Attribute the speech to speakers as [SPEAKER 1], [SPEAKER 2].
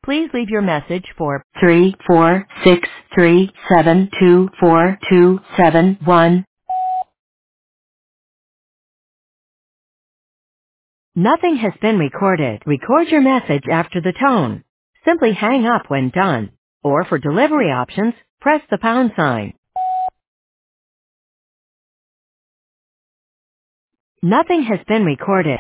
[SPEAKER 1] Please leave your message for 34637242271. Nothing has been recorded. Record your message after the tone. Simply hang up when done. Or for delivery options, press the pound sign. Nothing has been recorded.